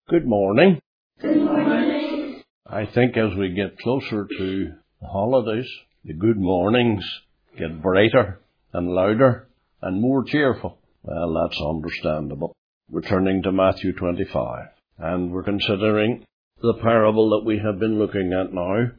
Good morning. Good morning. I think as we get closer to the holidays, the good mornings get brighter and louder and more cheerful. Well, that's understandable. We're turning to Matthew 25, and we're considering the parable that we have been looking at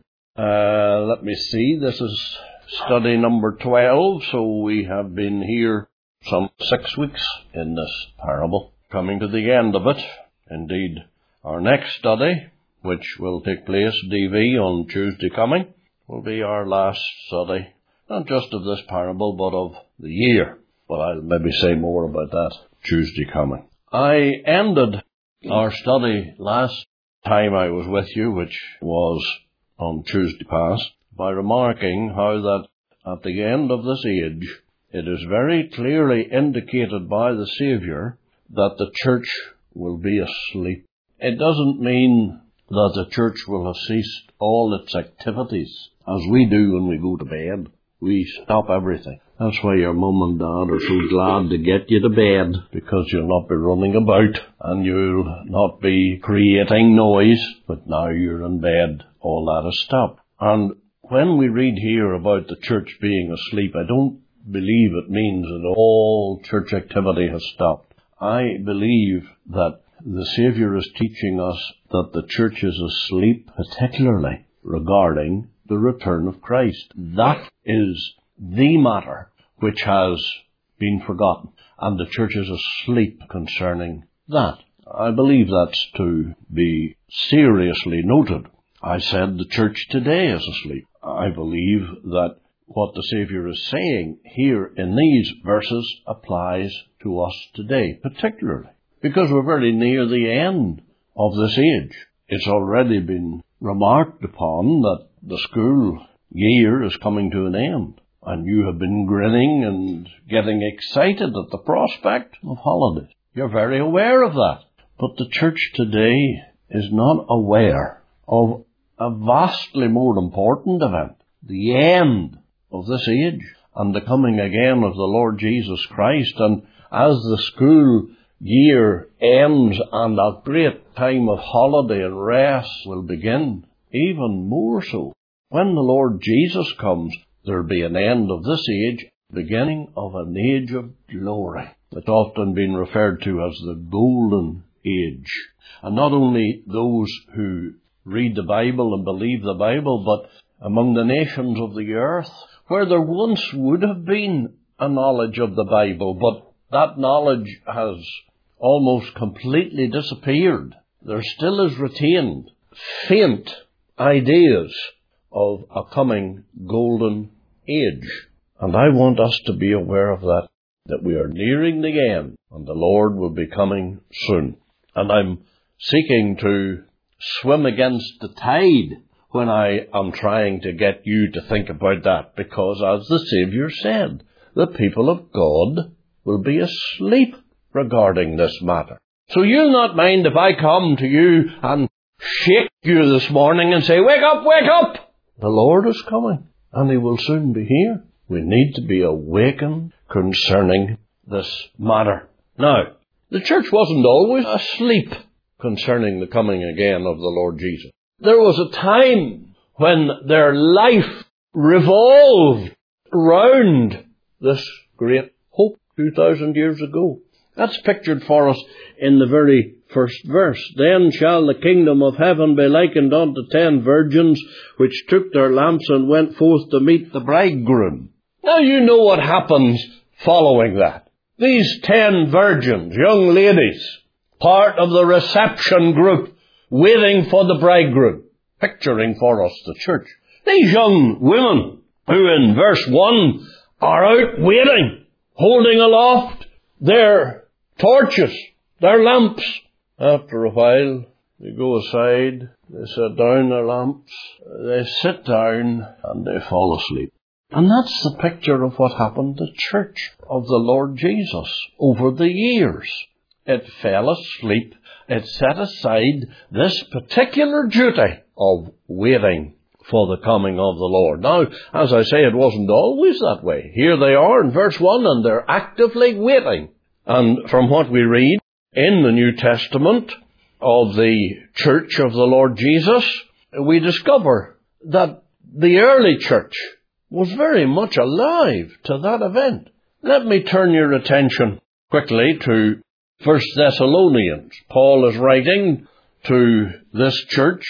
now. Let me see, this is study number 12, so we have been here some 6 weeks in this parable, coming to the end of it. Indeed, our next study, which will take place, DV, on Tuesday coming, will be our last study, not just of this parable, but of the year. But I'll maybe say more about that Tuesday coming. I ended our study last time I was with you, which was on Tuesday past, by remarking how that at the end of this age, it is very clearly indicated by the Saviour that the church will be asleep. It doesn't mean that the church will have ceased all its activities, as we do when we go to bed. We stop everything. That's why your mum and dad are so glad to get you to bed, because you'll not be running about and you'll not be creating noise. But now you're in bed, all that has stopped. And when we read here about the church being asleep, I don't believe it means that all church activity has stopped. I believe that the Saviour is teaching us that the church is asleep, particularly regarding the return of Christ. That is the matter which has been forgotten, and the church is asleep concerning that. I believe that's to be seriously noted. I said the church today is asleep. I believe that what the Saviour is saying here in these verses applies to us today, particularly because we're very near the end of this age. It's already been remarked upon that the school year is coming to an end, and you have been grinning and getting excited at the prospect of holidays. You're very aware of that. But the church today is not aware of a vastly more important event, the end of this age and the coming again of the Lord Jesus Christ. And as the school year ends and a great time of holiday and rest will begin, even more so, when the Lord Jesus comes, there'll be an end of this age, beginning of an age of glory. It's often been referred to as the golden age. And not only those who read the Bible and believe the Bible, but among the nations of the earth, where there once would have been a knowledge of the Bible, but that knowledge has almost completely disappeared. There still is retained faint ideas of a coming golden age. And I want us to be aware of that we are nearing the end, and the Lord will be coming soon. And I'm seeking to swim against the tide when I am trying to get you to think about that, because as the Saviour said, the people of God will be asleep regarding this matter. So you'll not mind if I come to you and shake you this morning and say, "Wake up, wake up!" The Lord is coming, and He will soon be here. We need to be awakened concerning this matter. Now, the church wasn't always asleep concerning the coming again of the Lord Jesus. There was a time when their life revolved around this great hope 2,000 years ago. That's pictured for us in the very first verse. "Then shall the kingdom of heaven be likened unto 10 virgins, which took their lamps and went forth to meet the bridegroom." Now you know what happens following that. These 10 virgins, young ladies, part of the reception group, waiting for the bridegroom, picturing for us the church. These young women, who in verse 1 are out waiting, holding aloft their torches, their lamps. After a while, they go aside, they set down their lamps, they sit down, and they fall asleep. And that's the picture of what happened to the church of the Lord Jesus over the years. It fell asleep. It set aside this particular duty of waiting for the coming of the Lord. Now, as I say, it wasn't always that way. Here they are in verse 1, and they're actively waiting. And from what we read in the New Testament, of the church of the Lord Jesus, we discover that the early church was very much alive to that event. Let me turn your attention quickly to 1 Thessalonians. Paul is writing to this church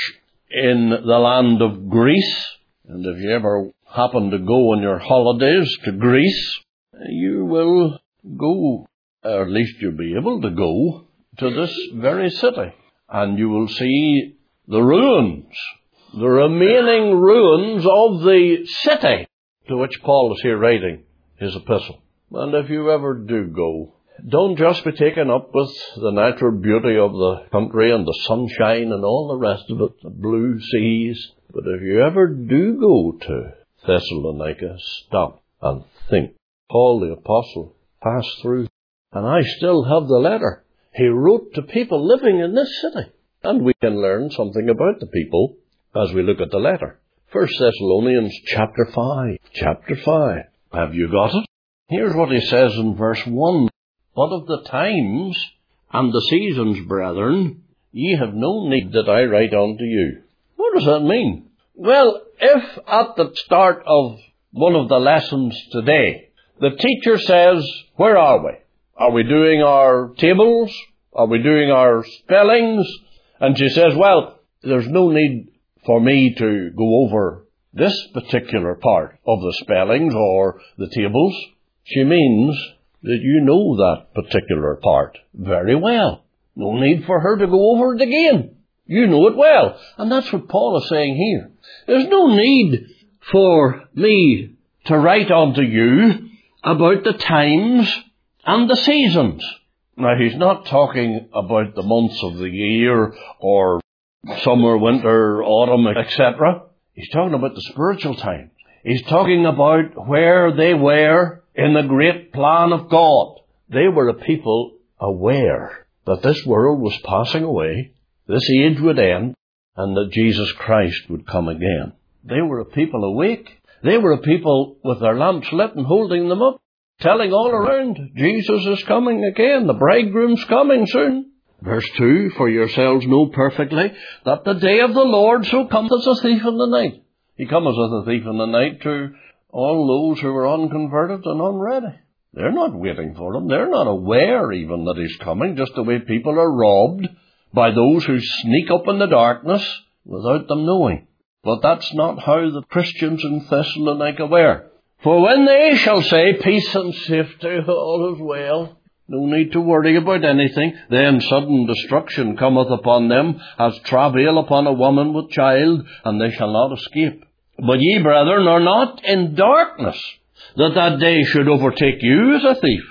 in the land of Greece. And if you ever happen to go on your holidays to Greece, you will go, or at least you'll be able to go, to this very city. And you will see the ruins, the remaining ruins of the city to which Paul is here writing his epistle. And if you ever do go, don't just be taken up with the natural beauty of the country and the sunshine and all the rest of it, the blue seas. But if you ever do go to Thessalonica, stop and think. Paul the Apostle passed through, and I still have the letter. He wrote to people living in this city. And we can learn something about the people as we look at the letter. 1 Thessalonians chapter 5. Chapter 5. Have you got it? Here's what he says in verse 1. But of the times and the seasons, brethren, ye have no need that I write unto you. What does that mean? Well, if at the start of one of the lessons today, the teacher says, where are we? Are we doing our tables? Are we doing our spellings? And she says, well, there's no need for me to go over this particular part of the spellings or the tables. She means that you know that particular part very well. No need for her to go over it again. You know it well. And that's what Paul is saying here. There's no need for me to write unto you about the times and the seasons. Now, he's not talking about the months of the year or summer, winter, autumn, etc. He's talking about the spiritual times. He's talking about where they were in the great plan of God. They were a people aware that this world was passing away, this age would end, and that Jesus Christ would come again. They were a people awake. They were a people with their lamps lit and holding them up, telling all around, Jesus is coming again, the bridegroom's coming soon. Verse 2, for yourselves know perfectly that the day of the Lord so cometh as a thief in the night. He cometh as a thief in the night to all those who are unconverted and unready. They're not waiting for him. They're not aware even that he's coming, just the way people are robbed by those who sneak up in the darkness without them knowing. But that's not how the Christians in Thessalonica were. For when they shall say, peace and safety, all is well, no need to worry about anything, then sudden destruction cometh upon them, as travail upon a woman with child, and they shall not escape. But ye, brethren, are not in darkness, that day should overtake you as a thief.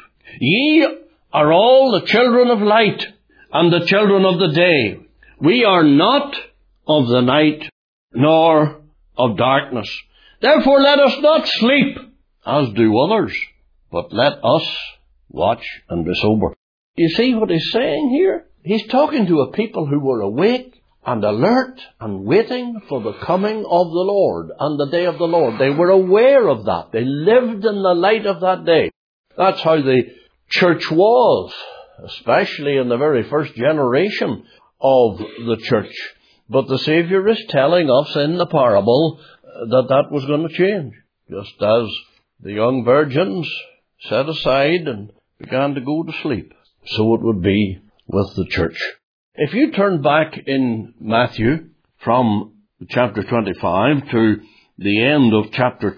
Ye are all the children of light, and the children of the day. We are not of the night, nor of darkness. Therefore let us not sleep, as do others, but let us watch and be sober. You see what he's saying here? He's talking to a people who were awake and alert and waiting for the coming of the Lord and the day of the Lord. They were aware of that. They lived in the light of that day. That's how the church was, especially in the very first generation of the church. But the Savior is telling us in the parable that was going to change. Just as the young virgins set aside and began to go to sleep, so it would be with the church. If you turn back in Matthew from chapter 25 to the end of chapter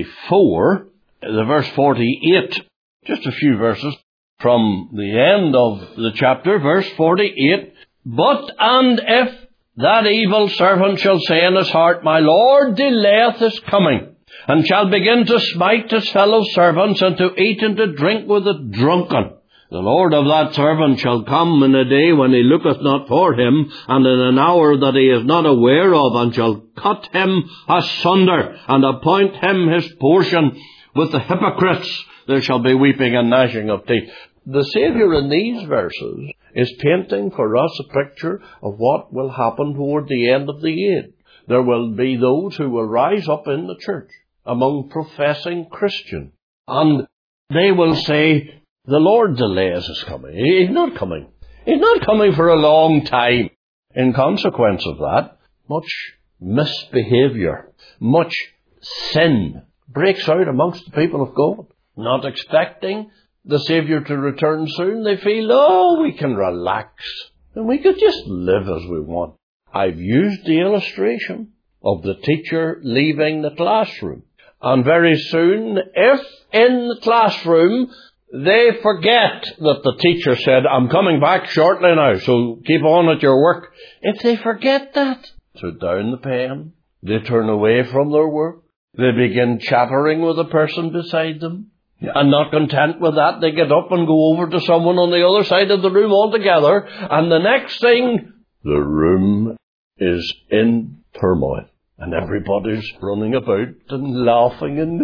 24, the verse 48, just a few verses from the end of the chapter, verse 48, but and if that evil servant shall say in his heart, my Lord delayeth his coming, and shall begin to smite his fellow servants, and to eat and to drink with the drunken, the Lord of that servant shall come in a day when he looketh not for him, and in an hour that he is not aware of, and shall cut him asunder, and appoint him his portion with the hypocrites. There shall be weeping and gnashing of teeth. The Saviour in these verses is painting for us a picture of what will happen toward the end of the age. There will be those who will rise up in the church among professing Christians, and they will say, the Lord delays his coming. He's not coming. He's not coming for a long time. in consequence of that, much misbehaviour, much sin breaks out amongst the people of God. Not expecting the Saviour to return soon, they feel, we can relax and we could just live as we want. I've used the illustration of the teacher leaving the classroom. And very soon, if in the classroom they forget that the teacher said, I'm coming back shortly now, so keep on at your work. If they forget that, put down the pen, they turn away from their work, they begin chattering with the person beside them, and not content with that, they get up and go over to someone on the other side of the room altogether, and the next thing, the room is in turmoil. And everybody's running about and laughing and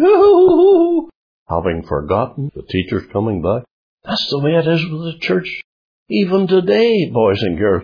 having forgotten the teacher's coming back. That's the way it is with the church. Even today, boys and girls,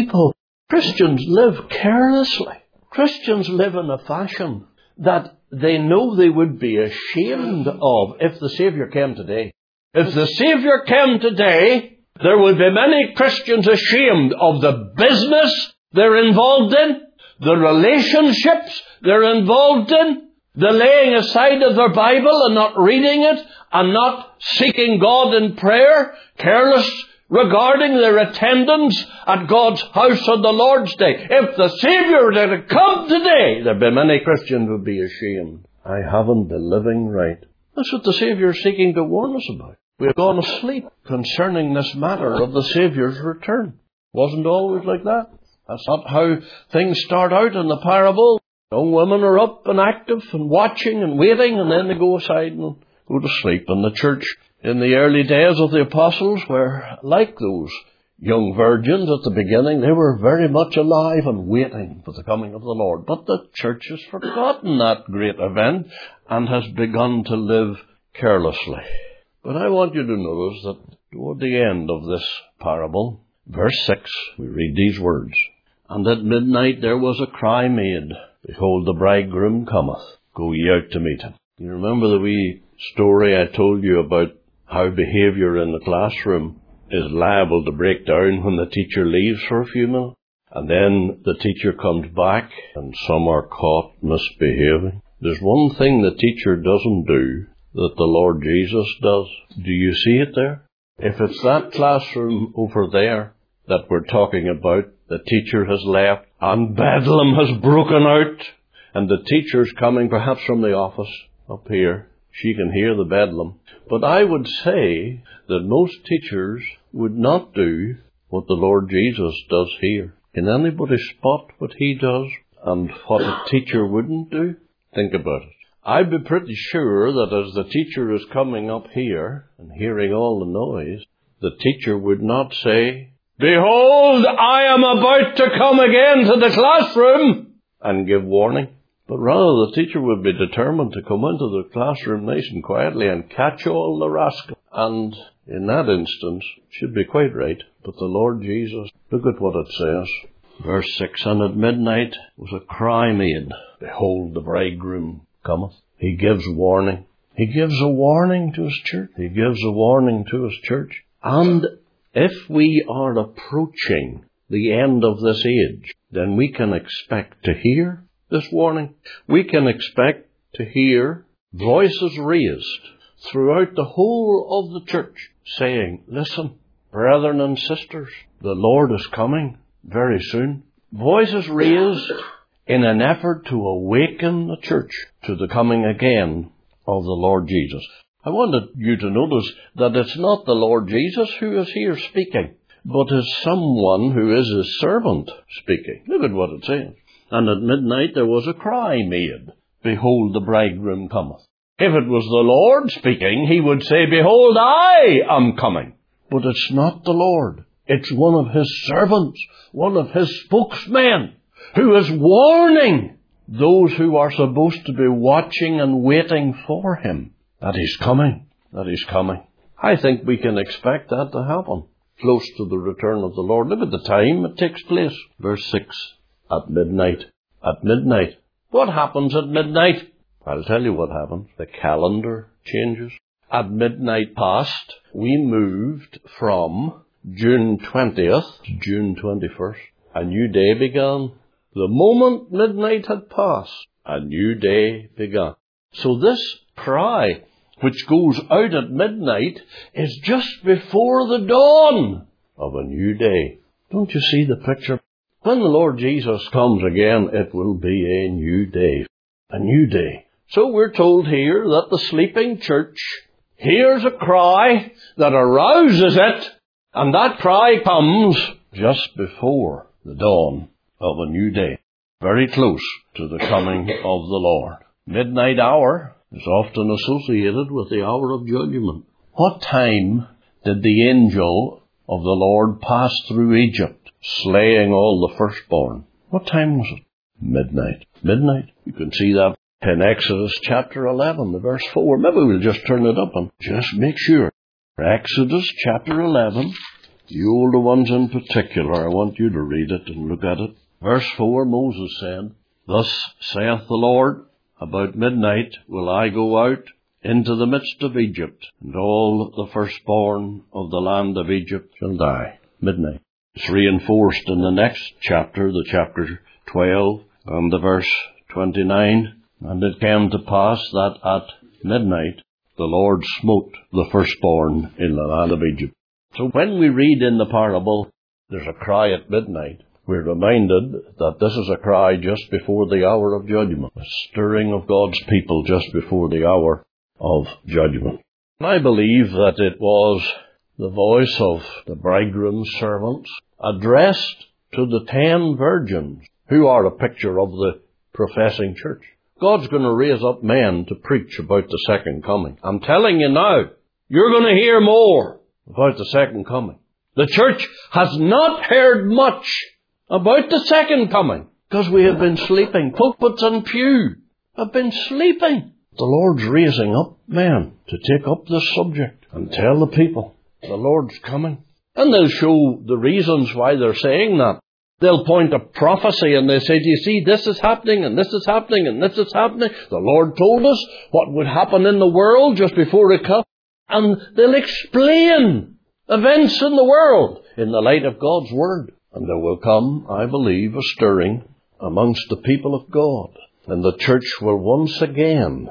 Christians live carelessly. Christians live in a fashion that they know they would be ashamed of if the Saviour came today. If the Saviour came today, there would be many Christians ashamed of the business they're involved in, the relationships they're involved in, the laying aside of their Bible and not reading it, and not seeking God in prayer, careless regarding their attendance at God's house on the Lord's Day. If the Saviour were to come today, there'd be many Christians would be ashamed. I haven't been living right. That's what the Saviour is seeking to warn us about. We have gone asleep concerning this matter of the Saviour's return. Wasn't always like that. That's not how things start out in the parable. Young women are up and active and watching and waiting, and then they go aside and go to sleep. And the church in the early days of the apostles were like those young virgins at the beginning. They were very much alive and waiting for the coming of the Lord. But the church has forgotten that great event and has begun to live carelessly. But I want you to notice that toward the end of this parable, verse 6, we read these words. And at midnight there was a cry made, Behold, the bridegroom cometh, go ye out to meet him. You remember the wee story I told you about how behaviour in the classroom is liable to break down when the teacher leaves for a few minutes? And then the teacher comes back and some are caught misbehaving. There's one thing the teacher doesn't do that the Lord Jesus does. Do you see it there? If it's that classroom over there that we're talking about, the teacher has left and bedlam has broken out, and the teacher's coming perhaps from the office up here. She can hear the bedlam. But I would say that most teachers would not do what the Lord Jesus does here. Can anybody spot what he does and what a teacher wouldn't do? Think about it. I'd be pretty sure that as the teacher is coming up here and hearing all the noise, the teacher would not say, Behold, I am about to come again to the classroom, and give warning. But rather the teacher would be determined to come into the classroom nice and quietly and catch all the rascals. And in that instance, she'd be quite right. But the Lord Jesus, look at what it says. Verse 6, And at midnight was a cry made, Behold, the bridegroom cometh. He gives warning. He gives a warning to his church. He gives a warning to his church. And if we are approaching the end of this age, then we can expect to hear this warning. We can expect to hear voices raised throughout the whole of the church saying, Listen, brethren and sisters, the Lord is coming very soon. Voices raised in an effort to awaken the church to the coming again of the Lord Jesus. I wanted you to notice that it's not the Lord Jesus who is here speaking, but is someone who is his servant speaking. Look at what it says. And at midnight there was a cry made, Behold, the bridegroom cometh. If it was the Lord speaking, he would say, Behold, I am coming. But it's not the Lord. It's one of his servants, one of his spokesmen, who is warning those who are supposed to be watching and waiting for him. That he's coming. That he's coming. I think we can expect that to happen close to the return of the Lord. Look at the time it takes place. Verse 6, at midnight. At midnight. What happens at midnight? I'll tell you what happens. The calendar changes. At midnight past, we moved from June 20th to June 21st. a new day began. The moment midnight had passed, a new day began. So this cry, which goes out at midnight, is just before the dawn of a new day. Don't you see the picture? When the Lord Jesus comes again, it will be a new day. A new day. So we're told here that the sleeping church hears a cry that arouses it, and that cry comes just before the dawn of a new day, very close to the coming of the Lord. Midnight hour is often associated with the hour of judgment. What time did the angel of the Lord pass through Egypt, slaying all the firstborn? What time was it? Midnight. Midnight. You can see that in Exodus chapter 11, the verse 4. Maybe we'll just turn it up and just make sure. Exodus chapter 11, the older ones in particular, I want you to read it and look at it. Verse 4, Moses said, "Thus saith the Lord, about midnight will I go out into the midst of Egypt, and all the firstborn of the land of Egypt shall die." Midnight. It's reinforced in the next chapter, the chapter 12, and the verse 29. "And it came to pass that at midnight the Lord smote the firstborn in the land of Egypt." So when we read in the parable, there's a cry at midnight, we're reminded that this is a cry just before the hour of judgment, a stirring of God's people just before the hour of judgment. And I believe that it was the voice of the bridegroom's servants addressed to the 10 virgins, who are a picture of the professing church. God's going to raise up men to preach about the second coming. I'm telling you now, you're going to hear more about the second coming. The church has not heard much about the second coming because we have been sleeping. Pulpits and pew have been sleeping. The Lord's raising up men to take up this subject and tell the people the Lord's coming. And they'll show the reasons why they're saying that. They'll point to prophecy and they say, "Do you see, this is happening and this is happening and this is happening. The Lord told us what would happen in the world just before it comes." And they'll explain events in the world in the light of God's Word. And there will come, I believe, a stirring amongst the people of God. And the church will once again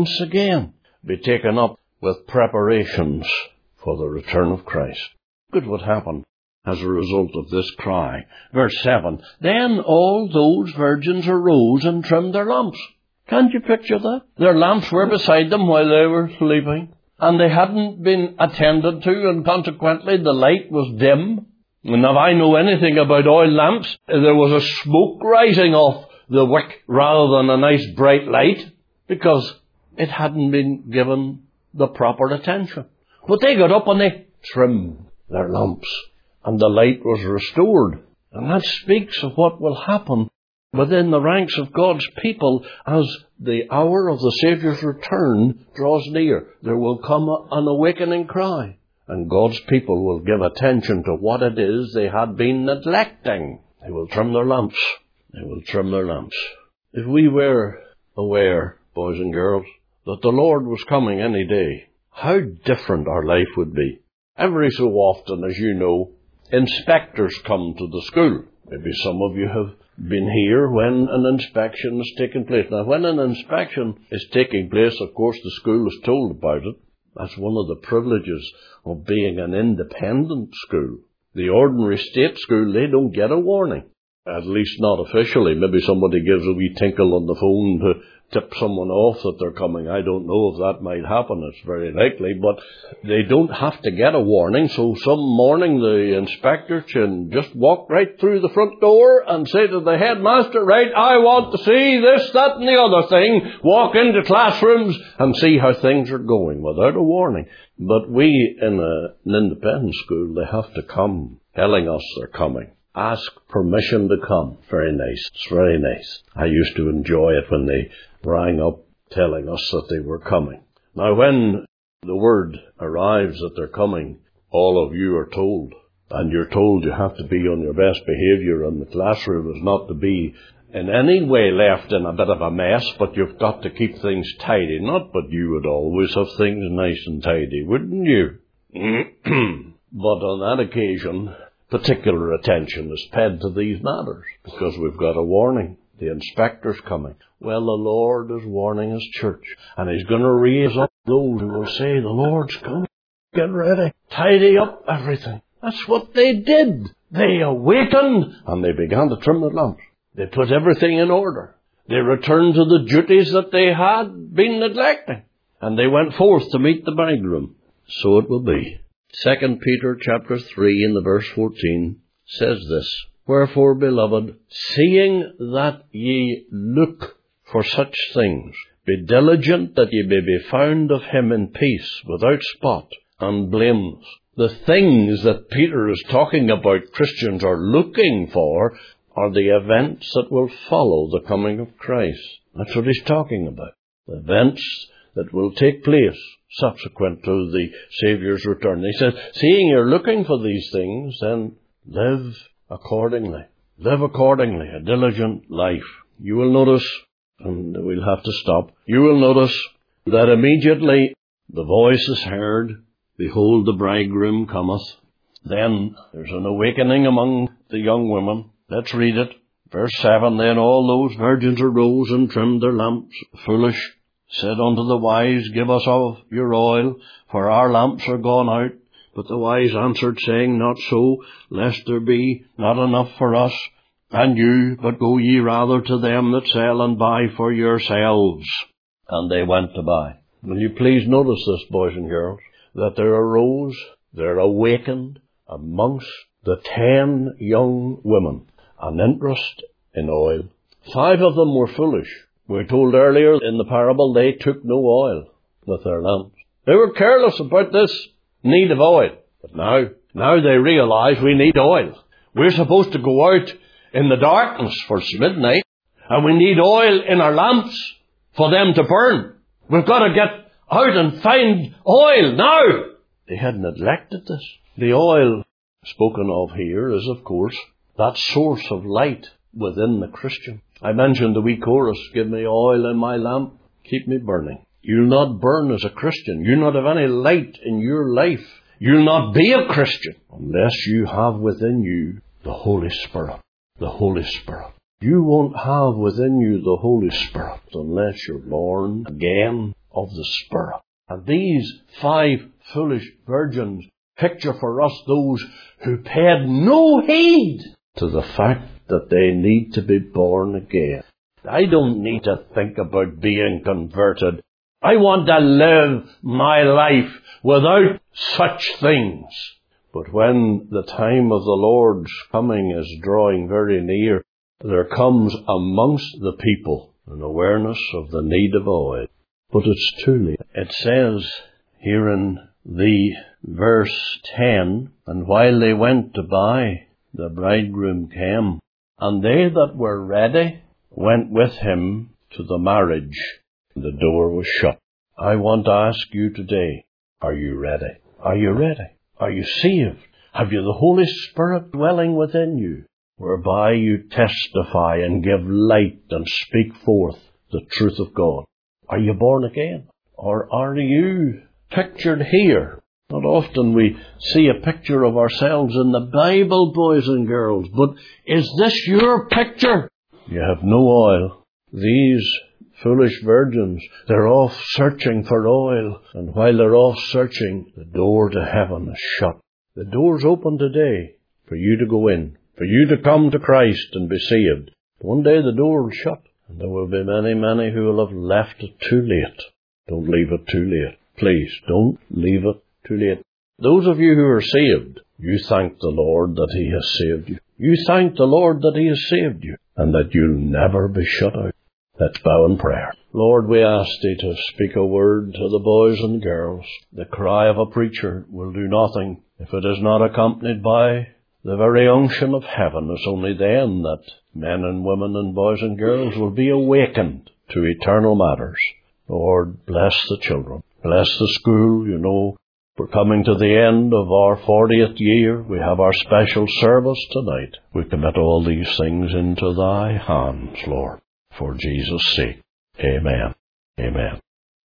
be taken up with preparations for the return of Christ. Look at what happened as a result of this cry. Verse 7, "Then all those virgins arose and trimmed their lamps." Can't you picture that? Their lamps were beside them while they were sleeping, and they hadn't been attended to, and consequently the light was dim. And if I know anything about oil lamps, there was a smoke rising off the wick rather than a nice bright light, because it hadn't been given the proper attention. But they got up and they trimmed their lamps, and the light was restored. And that speaks of what will happen within the ranks of God's people as the hour of the Saviour's return draws near. There will come an awakening cry, and God's people will give attention to what it is they had been neglecting. They will trim their lamps. They will trim their lamps. If we were aware, boys and girls, that the Lord was coming any day, how different our life would be. Every so often, as you know, inspectors come to the school. Maybe some of you have been here when an inspection is taking place. Now, when an inspection is taking place, of course, the school is told about it. That's one of the privileges of being an independent school. The ordinary state school, they don't get a warning. At least not officially. Maybe somebody gives a wee tinkle on the phone to tip someone off that they're coming. I don't know if that might happen. It's very likely, but they don't have to get a warning. So some morning the inspector can just walk right through the front door and say to the headmaster, "Right, I want to see this, that and the other thing." Walk into classrooms and see how things are going without a warning. But we in an independent school, they have to come telling us they're coming. Ask permission to come. Very nice. It's very nice. I used to enjoy it when they rang up telling us that they were coming. Now, when the word arrives that they're coming, all of you are told. And you're told you have to be on your best behaviour, and the classroom is not to be in any way left in a bit of a mess, but you've got to keep things tidy. Not but you would always have things nice and tidy, wouldn't you? But on that occasion, particular attention is paid to these matters because we've got a warning. The inspector's coming. Well, the Lord is warning His church, and He's going to raise up those who will say, the Lord's coming. Get ready. Tidy up everything. That's what they did. They awakened, and they began to trim the lamps. They put everything in order. They returned to the duties that they had been neglecting, and they went forth to meet the bridegroom. So it will be. 2 Peter chapter 3 in the verse 14 says this, Wherefore, beloved, seeing that ye look for such things, be diligent that ye may be found of Him in peace, without spot and blameless. The things that Peter is talking about Christians are looking for are the events that will follow the coming of Christ. That's what he's talking about. The events that will take place subsequent to the Saviour's return. He says, seeing you're looking for these things, then live accordingly. Live accordingly, a diligent life. You will notice, and we'll have to stop, you will notice that immediately the voice is heard, Behold, the bridegroom cometh. Then there's an awakening among the young women. Let's read it. Verse 7, Then all those virgins arose and trimmed their lamps. Foolish said unto the wise, Give us of your oil, for our lamps are gone out. But the wise answered, saying, Not so, lest there be not enough for us and you, but go ye rather to them that sell and buy for yourselves. And they went to buy. Will you please notice this, boys and girls, that there arose, there awakened amongst the 10 young women an interest in oil. 5 of them were foolish. We're told earlier in the parable they took no oil with their lamps. They were careless about this need of oil. But now they realize we need oil. We're supposed to go out in the darkness for it's midnight, and we need oil in our lamps for them to burn. We've got to get out and find oil now. They had neglected this. The oil spoken of here is, of course, that source of light within the Christian. I mentioned the wee chorus, Give me oil in my lamp, keep me burning. You'll not burn as a Christian. You'll not have any light in your life. You'll not be a Christian unless you have within you the Holy Spirit. The Holy Spirit. You won't have within you the Holy Spirit unless you're born again of the Spirit. And these 5 foolish virgins picture for us those who paid no heed to the fact that they need to be born again. I don't need to think about being converted. I want to live my life without such things. But when the time of the Lord's coming is drawing very near, there comes amongst the people an awareness of the need of oil. But it's too late. It says here in the verse 10, And while they went to buy, the bridegroom came, and they that were ready went with him to the marriage. The door was shut. I want to ask you today, are you ready? Are you ready? Are you saved? Have you the Holy Spirit dwelling within you, whereby you testify and give light and speak forth the truth of God? Are you born again? Or are you pictured here? Not often we see a picture of ourselves in the Bible, boys and girls, but is this your picture? You have no oil. These foolish virgins, they're off searching for oil, and while they're off searching, the door to heaven is shut. The door's open today for you to go in, for you to come to Christ and be saved. One day the door will shut, and there will be many who will have left it too late. Don't leave it too late. Please, don't leave it too late. Those of you who are saved, you thank the Lord that He has saved you. You thank the Lord that He has saved you, and that you'll never be shut out. Let's bow in prayer. Lord, we ask Thee to speak a word to the boys and girls. The cry of a preacher will do nothing if it is not accompanied by the very unction of heaven. It's only then that men and women and boys and girls will be awakened to eternal matters. Lord, bless the children. Bless the school. You know, we're coming to the end of our 40th year. We have our special service tonight. We commit all these things into Thy hands, Lord, for Jesus' sake. Amen. Amen.